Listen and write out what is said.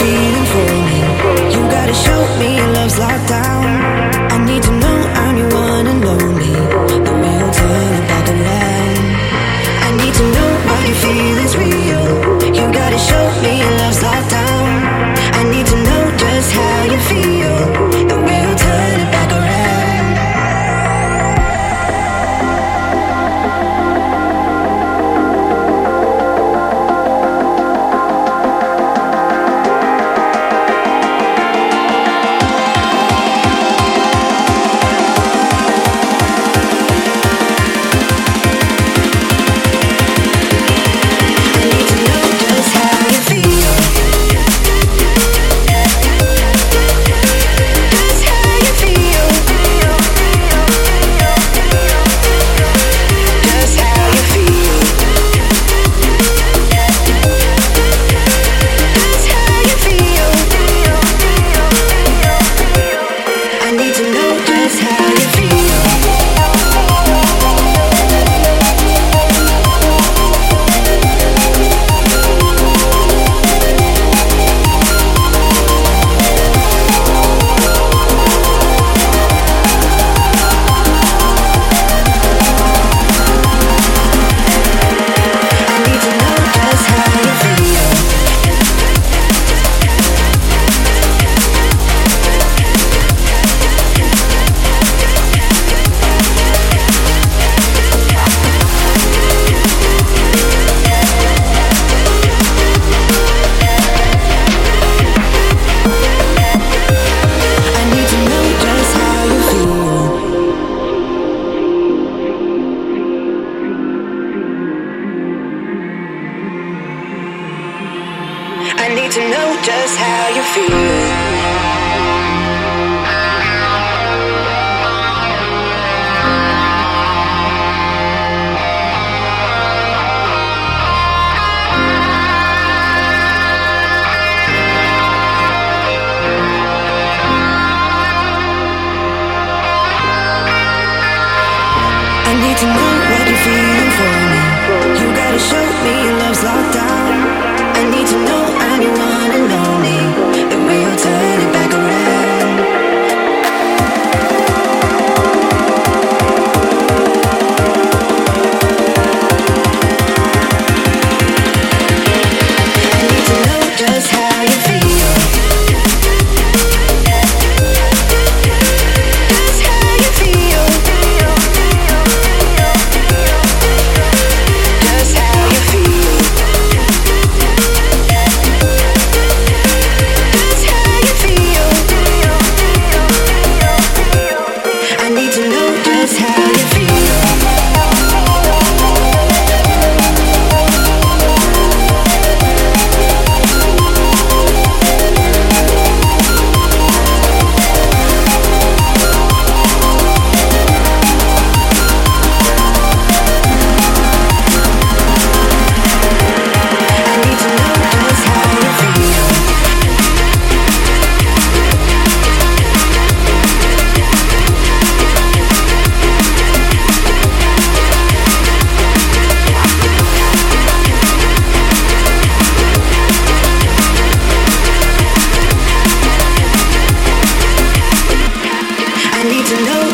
feeling for me. You gotta show me your love's locked down. I need to know I'm your one and only. The real turn it back around. I need to know what you feel is real. You gotta show me your love's locked down. I need to know just how you feel. The real turn it back around. I need to know just how you feel. I need to know what you're feeling for me. You gotta show me your love's locked down. I need to know I'm your one and only. The real turn it back around. I need to know just how you feel. Just how you feel. Just how you feel. Just how you feel. I need to know just how you feel. I need to know just how you feel. I need to know